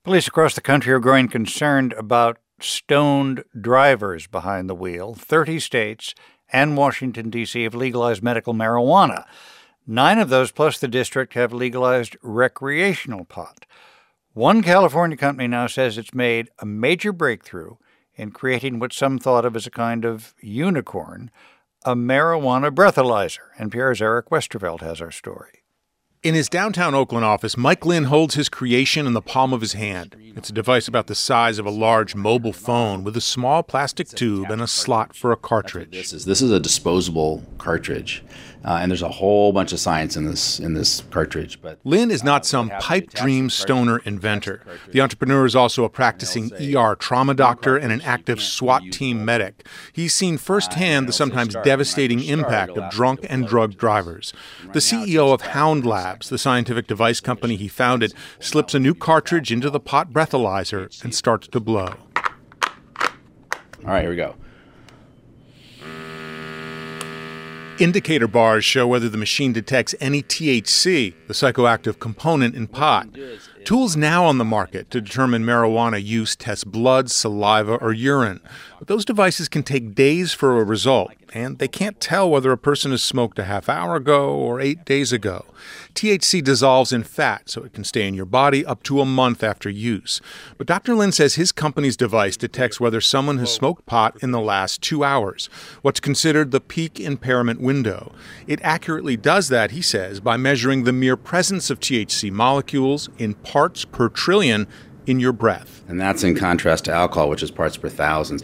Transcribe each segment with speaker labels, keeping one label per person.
Speaker 1: Police across the country are growing concerned about stoned drivers behind the wheel. 30 states and Washington, D.C. have legalized medical marijuana. 9 of those, plus the district, have legalized recreational pot. One California company now says it's made a major breakthrough in creating what some thought of as a kind of unicorn, a marijuana breathalyzer. NPR's Eric Westervelt has our story.
Speaker 2: In his downtown Oakland office, Mike Lynn holds his creation in the palm of his hand. It's a device about the size of a large mobile phone with a small plastic tube and a slot for a cartridge.
Speaker 3: This is a disposable cartridge, and there's a whole bunch of science in this cartridge. But
Speaker 2: Lynn is not some pipe dream stoner inventor. The entrepreneur is also a practicing ER trauma doctor and an active SWAT team medic. He's seen firsthand the sometimes devastating impact of drunk and drugged drivers. The CEO of Hound Labs, the scientific device company he founded, slips a new cartridge into the pot breathalyzer and starts to blow.
Speaker 3: All right, here we go.
Speaker 2: Indicator bars show whether the machine detects any THC, the psychoactive component in pot. Tools now on the market to determine marijuana use test blood, saliva, or urine. But those devices can take days for a result, and they can't tell whether a person has smoked a half hour ago or 8 days ago. THC dissolves in fat, so it can stay in your body up to a month after use. But Dr. Lynn says his company's device detects whether someone has smoked pot in the last 2 hours, what's considered the peak impairment window. It accurately does that, he says, by measuring the mere presence of THC molecules in parts per trillion in your breath.
Speaker 3: And that's in contrast to alcohol, which is parts per thousand.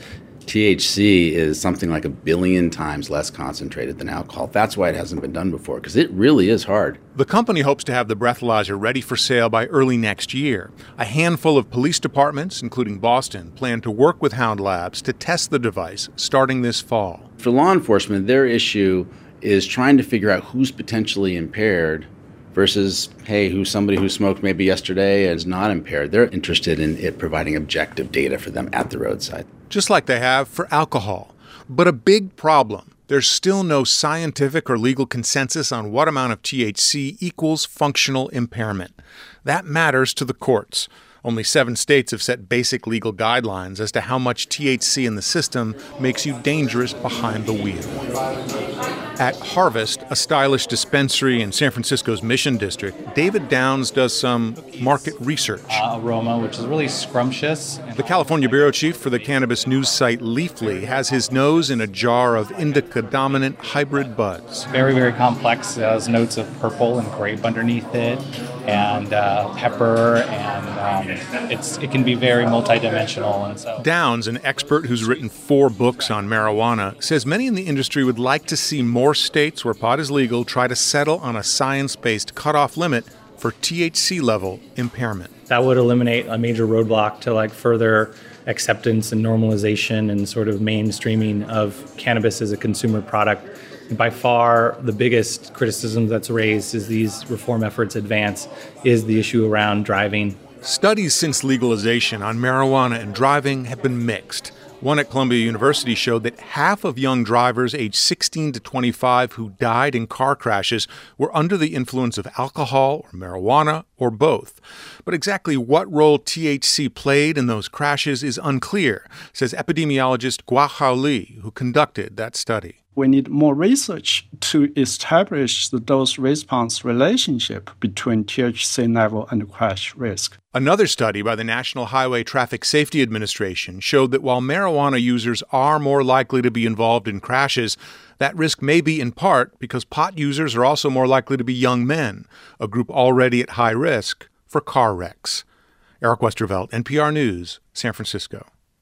Speaker 3: THC is something like 1 billion times less concentrated than alcohol. That's why it hasn't been done before, because it really is hard.
Speaker 2: The company hopes to have the breathalyzer ready for sale by early next year. A handful of police departments, including Boston, plan to work with Hound Labs to test the device starting this fall.
Speaker 3: For law enforcement, their issue is trying to figure out who's potentially impaired versus, hey, who's somebody who smoked maybe yesterday and is not impaired. They're interested in it providing objective data for them at the roadside.
Speaker 2: Just like they have for alcohol. But a big problem. There's still no scientific or legal consensus on what amount of THC equals functional impairment. That matters to the courts. Only 7 states have set basic legal guidelines as to how much THC in the system makes you dangerous behind the wheel. At Harvest, a stylish dispensary in San Francisco's Mission District, David Downs does some market research.
Speaker 4: Aroma, which is really scrumptious.
Speaker 2: The California bureau chief for the cannabis news site Leafly has his nose in a jar of indica-dominant hybrid buds.
Speaker 4: Very, very complex. It has notes of purple and grape underneath it, and pepper, and it can be very multidimensional. And so
Speaker 2: Downs, an expert who's written 4 books on marijuana, says many in the industry would like to see more states where pot is legal try to settle on a science-based cutoff limit for THC level impairment.
Speaker 4: That would eliminate a major roadblock to further acceptance and normalization and sort of mainstreaming of cannabis as a consumer product. And by far, the biggest criticism that's raised as these reform efforts advance is the issue around driving.
Speaker 2: Studies since legalization on marijuana and driving have been mixed. One at Columbia University showed that half of young drivers aged 16 to 25 who died in car crashes were under the influence of alcohol or marijuana or both. But exactly what role THC played in those crashes is unclear, says epidemiologist Guohao Li, who conducted that study.
Speaker 5: We need more research to establish the dose-response relationship between THC level and crash risk.
Speaker 2: Another study by the National Highway Traffic Safety Administration showed that while marijuana users are more likely to be involved in crashes, that risk may be in part because pot users are also more likely to be young men, a group already at high risk for car wrecks. Eric Westervelt, NPR News, San Francisco.